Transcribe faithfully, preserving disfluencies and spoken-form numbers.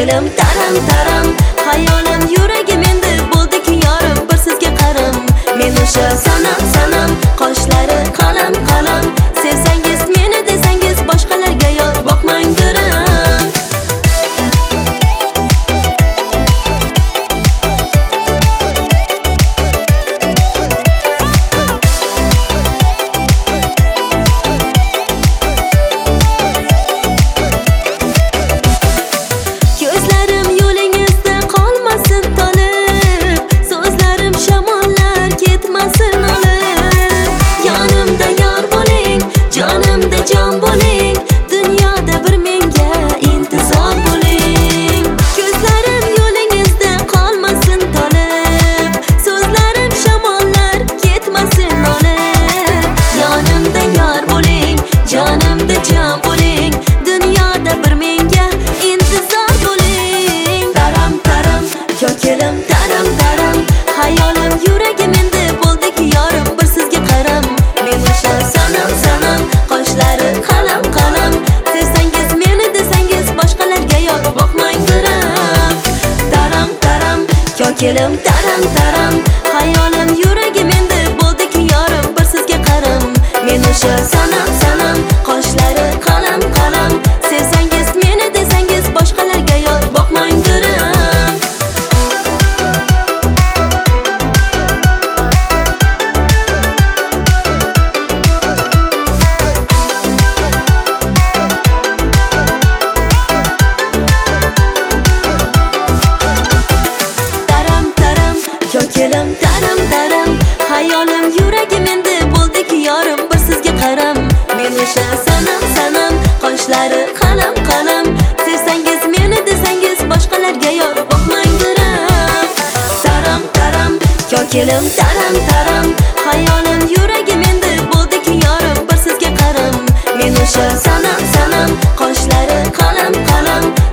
ko'kilim taram taram, hayolim yuragim endi bo'ldiki yorim, bir sizga qaram. Men o'sha sanam sanam, qoshlari qalam qalam, sevsangiz meni desangiz boshqalarga yor boqmang diram. Can bo'ling, dunyoda bir menga intizor bo'ling. Ko'zlarim yo'lingizda qolmasin tolib, so'zlarim shamollar ketmasin olib. Yonimda yor bo'ling, jonimda jon bo'ling, dunyoda bir menga intizor bo'ling. Taram taram, ko'kilim taram taram, hayolim yuragim endi bo'ldiki yorim, bir sizga qaram. Men o'sha sanam sanam, qoshlari qalam qalam, sevsangiz meni desangiz boshqalarga yor boqmang diram. Taram taram, ko'kilim taram taram, hayolim yuragim endi bo'ldiki yorim, bir sizga qaram. Men o'sha sanam sanam, qoshlari qalam qalam, sevsangiz meni desangiz boshqalarga yor boqmang diram. Ko'kilim taram taram, hayolim yuragim endi bo'ldiki yorim, bir sizga qaram. Men o'sha sanam sanam, qoshlari qalam qalam, sevsangiz meni desangiz boshqalarga yor boqmang diram. Taram taram, ko'kilim taram taram, hayolim yuragim endi bo'ldiki yorim, bir sizga qaram. Men o'sha sanam sanam, qoshlari qalam qalam,